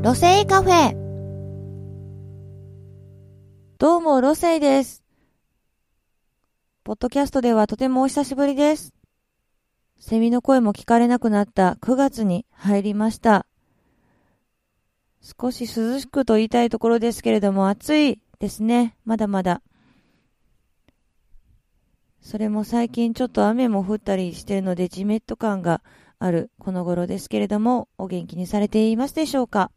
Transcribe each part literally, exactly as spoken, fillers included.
ロセイカフェ。どうもロセイです。ポッドキャストではとてもお久しぶりです。セミの声も聞かれなくなったくがつに入りました。少し涼しくと言いたいところですけれども、暑いですね。まだまだ。それも最近ちょっと雨も降ったりしているので、ジメッと感があるこの頃ですけれども、お元気にされていますでしょうか。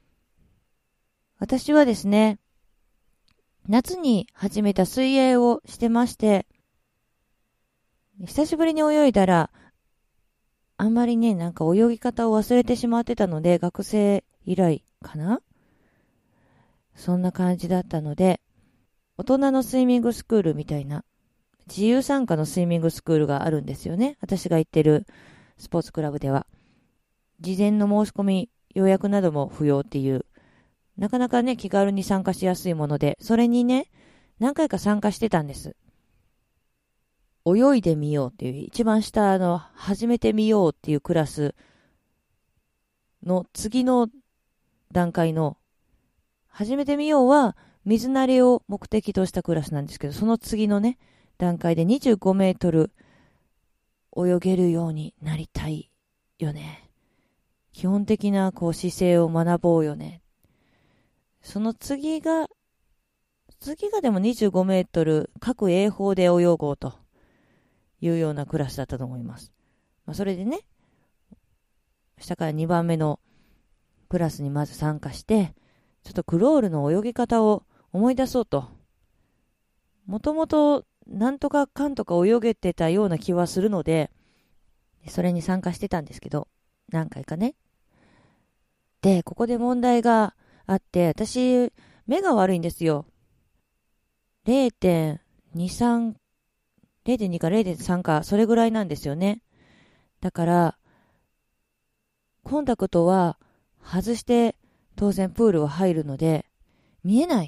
私はですね、夏に始めた水泳をしてまして、久しぶりに泳いだら、あんまりね、なんか泳ぎ方を忘れてしまってたので、学生以来かな？そんな感じだったので、大人のスイミングスクールみたいな、自由参加のスイミングスクールがあるんですよね。私が行ってるスポーツクラブでは。事前の申し込み、予約なども不要っていう、なかなかね、気軽に参加しやすいもので、それにね、何回か参加してたんです。泳いでみようっていう、一番下の始めてみようっていうクラスの次の段階の、始めてみようは水慣れを目的としたクラスなんですけど、その次のね、段階でにじゅうごメートル泳げるようになりたいよね。基本的なこう姿勢を学ぼうよね。その次が、次がでもにじゅうごメートル各泳法で泳ごうというようなクラスだったと思います。まあ、それでね、下からにばんめのクラスにまず参加して、ちょっとクロールの泳ぎ方を思い出そうと。もともとなんとかかんとか泳げてたような気はするので、それに参加してたんですけど、何回かね。で、ここで問題があって、私、目が悪いんですよ。れいてんにさん、れいてんに か れいてんさん か、それぐらいなんですよね。だから、コンタクトは外して当然プールは入るので、見えない。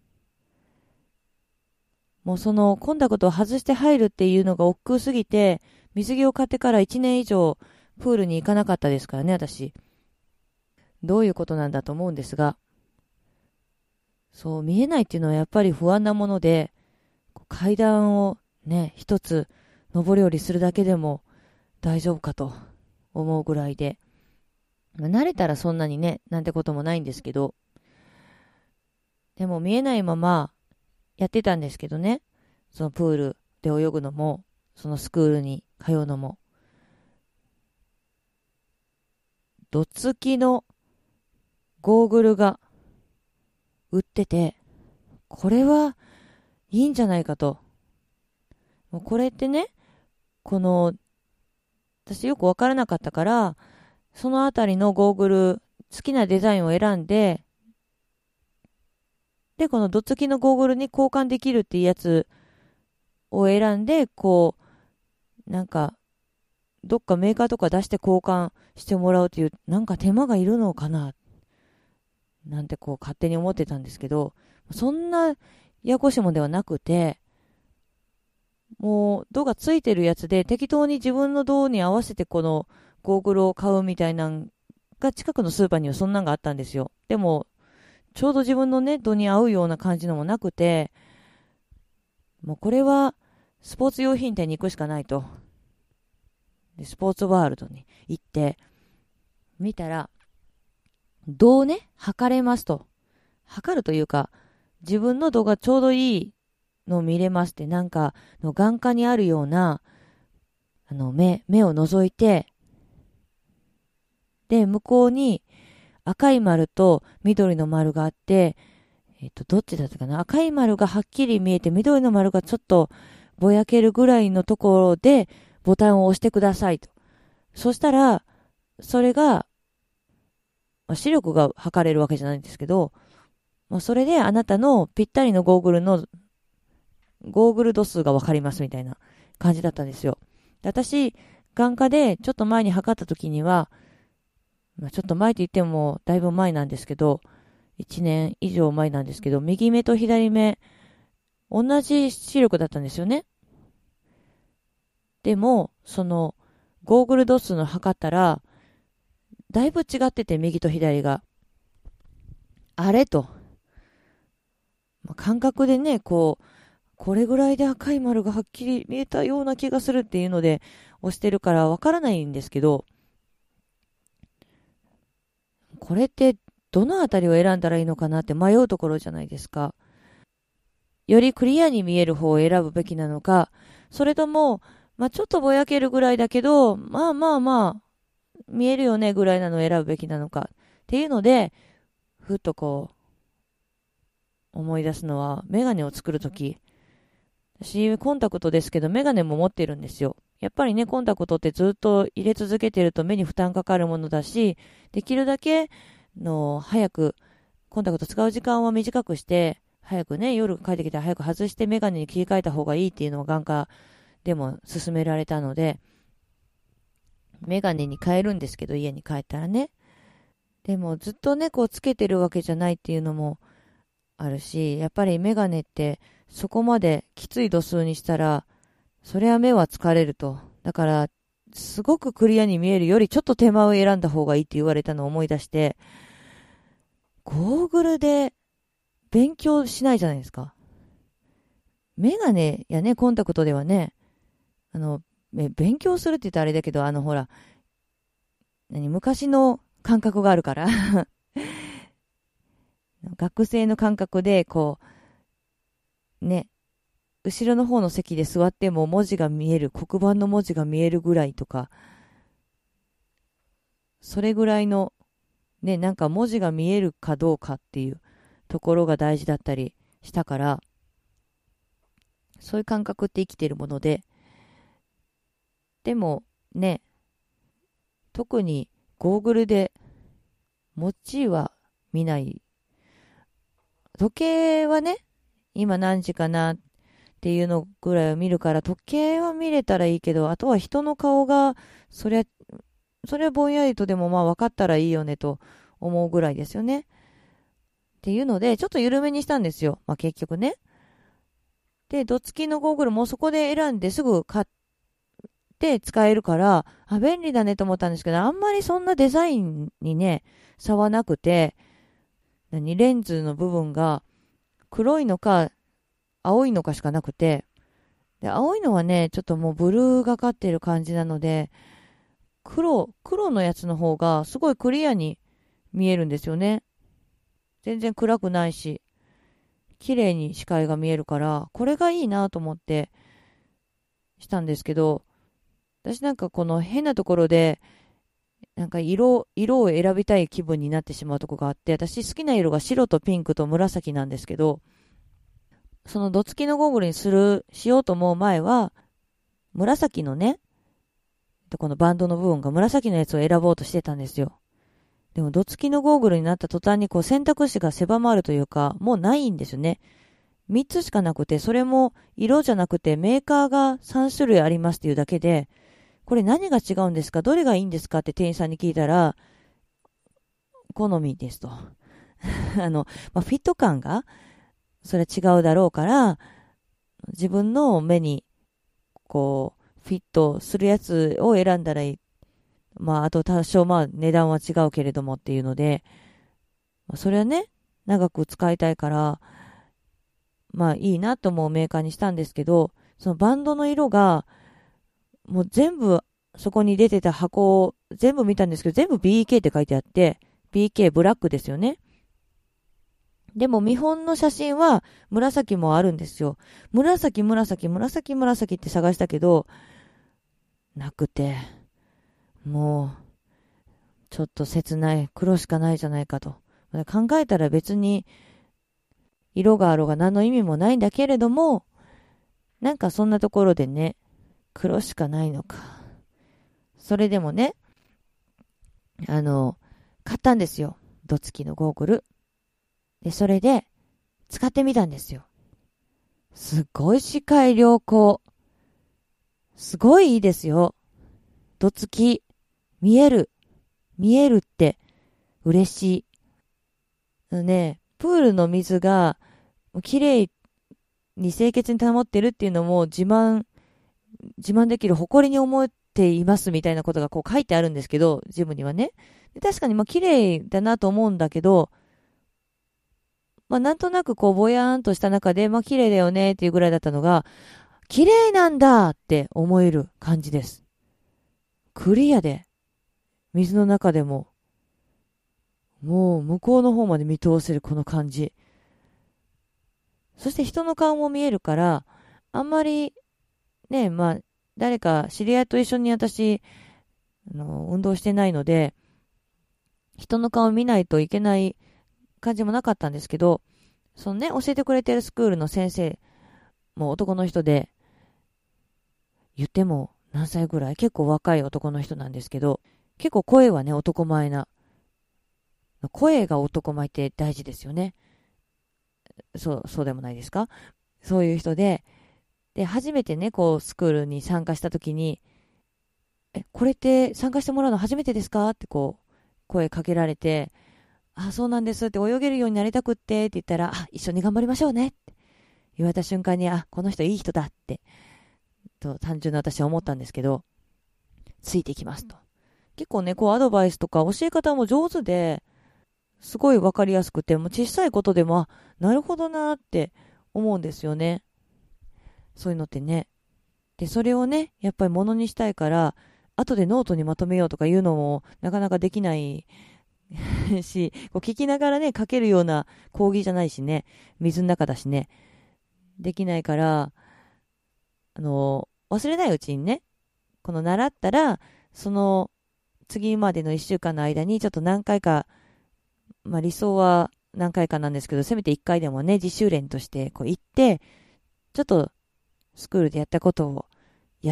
もうそのコンタクトを外して入るっていうのが億劫すぎて、水着を買ってからいちねん以上プールに行かなかったですからね、私。どういうことなんだと思うんですが、そう見えないっていうのはやっぱり不安なもので、階段をね、一つ上り下りするだけでも大丈夫かと思うぐらいで、慣れたらそんなにね、なんてこともないんですけど、でも見えないままやってたんですけどね、そのプールで泳ぐのも、そのスクールに通うのも、どつきのゴーグルが売ってて、これはいいんじゃないかと。もうこれってね、この、私よくわからなかったから、そのあたりのゴーグル、好きなデザインを選んで、で、このどつきのゴーグルに交換できるっていうやつを選んで、こう、なんか、どっかメーカーとか出して交換してもらうという、なんか手間がいるのかな、なんてこう勝手に思ってたんですけど、そんなややこしいもんではなくて、もう、度がついてるやつで、適当に自分の度に合わせてこのゴーグルを買うみたいなのが、近くのスーパーにはそんなんがあったんですよ。でも、ちょうど自分のね、度に合うような感じのもなくて、もうこれは、スポーツ用品店に行くしかないと。で、スポーツワールドに行って、見たら、度をね、測れますと。測るというか、自分の度がちょうどいいのを見れますって、なんかの眼科にあるような、あの目、目を覗いて、で、向こうに赤い丸と緑の丸があって、えっと、どっちだったかな？赤い丸がはっきり見えて、緑の丸がちょっとぼやけるぐらいのところでボタンを押してくださいと。そしたら、それが、まあ、視力が測れるわけじゃないんですけど、まあ、それであなたのぴったりのゴーグルのゴーグル度数がわかりますみたいな感じだったんですよ。で、私、眼科でちょっと前に測った時には、まあ、ちょっと前って言ってもだいぶ前なんですけど、いちねん以上前なんですけど、右目と左目、同じ視力だったんですよね。でも、その、ゴーグル度数の測ったら、だいぶ違ってて、右と左が。 あれと。まあ、感覚でね、こう、これぐらいで赤い丸がはっきり見えたような気がするっていうので押してるからわからないんですけど、これってどのあたりを選んだらいいのかなって迷うところじゃないですか。よりクリアに見える方を選ぶべきなのか、それとも、まあ、ちょっとぼやけるぐらいだけど、まあまあまあ、見えるよねぐらいなのを選ぶべきなのかっていうので、ふっとこう、思い出すのは、メガネを作るとき、私、コンタクトですけど、メガネも持ってるんですよ。やっぱりね、コンタクトってずっと入れ続けてると目に負担かかるものだし、できるだけの早く、コンタクト使う時間は短くして、早くね、夜帰ってきたら早く外してメガネに切り替えた方がいいっていうのを眼科でも勧められたので、メガネに変えるんですけど、家に帰ったらね。でもずっとね、こうつけてるわけじゃないっていうのもあるし、やっぱりメガネってそこまできつい度数にしたら、それは目は疲れると。だから、すごくクリアに見えるよりちょっと手間を選んだ方がいいって言われたのを思い出して、ゴーグルで勉強しないじゃないですか。メガネやね、コンタクトではね、あの、勉強するって言ったらあれだけど、あのほら、何、昔の感覚があるから学生の感覚で、こう、ね、後ろの方の席で座っても文字が見える、黒板の文字が見えるぐらいとか、それぐらいの、ね、なんか文字が見えるかどうかっていうところが大事だったりしたから、そういう感覚って生きてるもので、でもね、特にゴーグルで文字は見ない。時計はね、今何時かなっていうのぐらいを見るから、時計は見れたらいいけど、あとは人の顔が、そりゃ、それはぼんやりとでもまあ分かったらいいよねと思うぐらいですよね。っていうので、ちょっと緩めにしたんですよ。まあ結局ね。で、ドツキのゴーグルもそこで選んですぐ買って使えるから、あ、便利だねと思ったんですけど、あんまりそんなデザインにね、差はなくて、何、レンズの部分が黒いのか青いのかしかなくて、で、青いのはね、ちょっともうブルーがかってる感じなので、黒、黒のやつの方がすごいクリアに見えるんですよね。全然暗くないし、綺麗に視界が見えるから、これがいいなと思ってしたんですけど、私なんかこの変なところで、なんか色、色を選びたい気分になってしまうとこがあって、私好きな色が白とピンクと紫なんですけど、そのドツキのゴーグルにする、しようと思う前は、紫のね、このバンドの部分が紫のやつを選ぼうとしてたんですよ。でも、ドツキのゴーグルになった途端にこう選択肢が狭まるというか、もうないんですよね。みっつしかなくて、それも色じゃなくてメーカーがさん種類ありますっていうだけで、これ何が違うんですか？どれがいいんですか？って店員さんに聞いたら、好みですと。あの、まあ、フィット感が、それは違うだろうから、自分の目に、こう、フィットするやつを選んだらいい。まあ、あと多少、まあ、値段は違うけれどもっていうので、それはね、長く使いたいから、まあ、いいなと思うメーカーにしたんですけど、そのバンドの色が、もう全部、そこに出てた箱を全部見たんですけど、全部 ビーケー って書いてあって、ビーケー ブラックですよね。でも見本の写真は紫もあるんですよ。紫、紫、紫、紫って探したけど、なくて、もう、ちょっと切ない。黒しかないじゃないかと。考えたら別に、色があろうが何の意味もないんだけれども、なんかそんなところでね、黒しかないのか。それでもね、あの、買ったんですよ。ドツキのゴーグル。で、それで、使ってみたんですよ。すごい視界良好。すごいいいですよ。ドツキ、見える。見えるって嬉しい。ね、プールの水が綺麗に清潔に保ってるっていうのも自慢、自慢できる誇りに思っていますみたいなことがこう書いてあるんですけど、ジムにはね。で確かにまあ綺麗だなと思うんだけど、 まあなんとなくこうぼやーんとした中で、まあ綺麗だよねっていうぐらいだったのが、綺麗なんだって思える感じです。クリアで、水の中でも、もう向こうの方まで見通せるこの感じ。そして人の顔も見えるから、あんまりね、まあ誰か知り合いと一緒に私、あの運動してないので、人の顔見ないといけない感じもなかったんですけど、そのね、教えてくれてるスクールの先生も男の人で、言っても何歳ぐらい結構若い男の人なんですけど、結構声はね、男前な。声が男前って大事ですよね。そう、そうでもないですか？そういう人で、で、初めてね、こう、スクールに参加したときに、え、これって参加してもらうの初めてですかってこう、声かけられて、あ、そうなんですって泳げるようになりたくってって言ったら、あ、一緒に頑張りましょうねって言われた瞬間に、あ、この人いい人だって、と単純な私は思ったんですけど、ついてきますと。結構ね、こうアドバイスとか教え方も上手で、すごいわかりやすくて、もう小さいことでも、あ、なるほどなって思うんですよね。そういうのってね。で、それをね、やっぱりものにしたいから、後でノートにまとめようとかいうのもなかなかできないし、こう聞きながらね、書けるような講義じゃないしね、水の中だしね、できないから、あの、忘れないうちにね、この習ったら、その次までのいっしゅうかんの間にちょっと何回か、まあ理想は何回かなんですけど、せめていっかいでもね、自習練としてこう行って、ちょっとスクールでやったことをやって、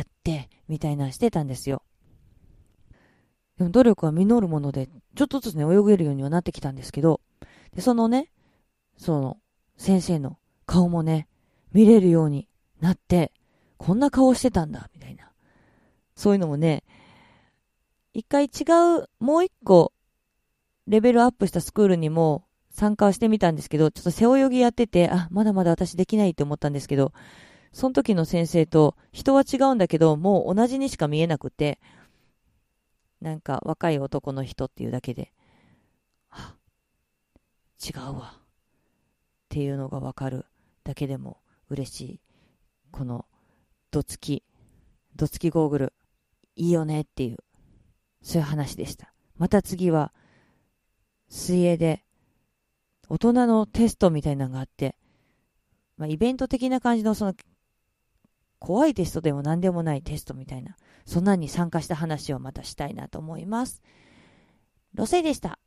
みたいなしてたんですよ。でも努力は実るもので、ちょっとずつね、泳げるようにはなってきたんですけど、で、そのね、その、先生の顔もね、見れるようになって、こんな顔してたんだ、みたいな。そういうのもね、一回違う、もう一個、レベルアップしたスクールにも参加してみたんですけど、ちょっと背泳ぎやってて、あ、まだまだ私できないって思ったんですけど、その時の先生と人は違うんだけど、もう同じにしか見えなくて、なんか若い男の人っていうだけで、あ、違うわっていうのがわかるだけでも嬉しい。このどつき、どつきゴーグル、いいよねっていう、そういう話でした。また次は、水泳で大人のテストみたいなのがあって、まあ、イベント的な感じのその怖いテストでも何でもないテストみたいな、そんなに参加した話をまたしたいなと思います。ロセイでした。